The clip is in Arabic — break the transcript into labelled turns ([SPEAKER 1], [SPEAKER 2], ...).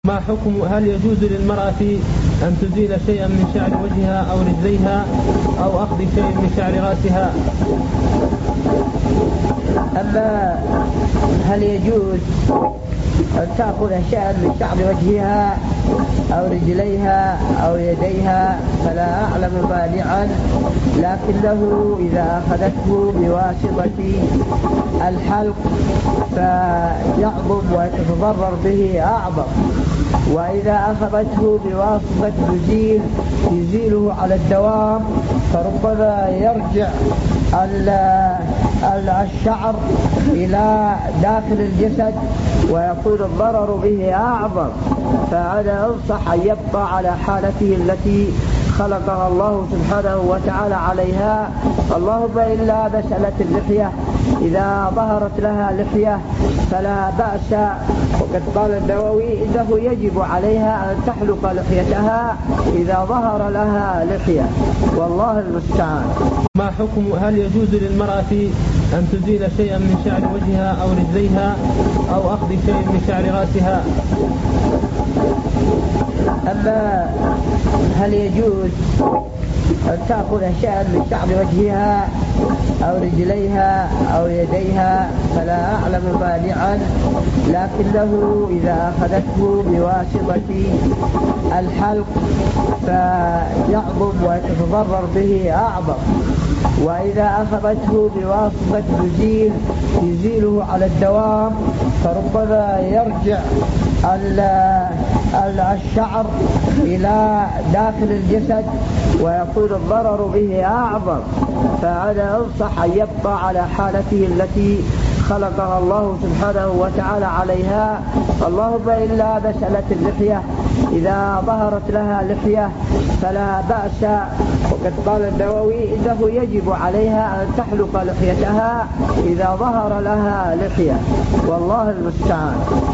[SPEAKER 1] ما حكم هل يجوز للمرأة أن تزيل شيئا من شعر وجهها أو رجليها أو أخذ شيء من شعر رأسها؟
[SPEAKER 2] أما هل يجوز أن تأخذ شيئا من شعر وجهها أو رجليها أو يديها فلا أعلم مانعا، لكنه إذا أخذته بواسطة الحلق فيعظم ويتضرر به أعظم، وإذا أخذته بواسطة يزيله على الدوام فربما يرجع الشعر إلى داخل الجسد ويكون الضرر به أعظم. فأنا أنصح أن يبقى على حالته التي خلقها الله سبحانه وتعالى عليها. اللهم إلا مسألة اللحية، إذا ظهرت لها لحية فلا بأس، وقد قال النووي إنه يجب عليها أن تحلق لحيتها إذا ظهر لها لحية، والله المستعان.
[SPEAKER 1] ما حكم هل يجوز للمرأة أن تزيل شيئا من شعر وجهها أو رجليها أو أخذ شيء من شعر رأسها؟
[SPEAKER 2] أما هل يجوز أن تأخذ شيئا من شعر وجهها أو رجليها أو يديها فلا أعلم مانعا، لكنه إذا أخذته بواسطة الحلق فيعظم ويتضرر به أعظم، وإذا أخذته بواسطة يزيله على الدوام فربما يرجع الشعر إلى داخل الجسد ويكون الضرر به أعظم. فأنا أنصح أن يبقى على حالته التي خلقها الله سبحانه وتعالى عليها. اللهم إلا مسألة اللحية، إذا ظهرت لها لحية فلا بأس، وقد قال النووي إنه يجب عليها أن تحلق لحيتها إذا ظهر لها لحية، والله المستعان.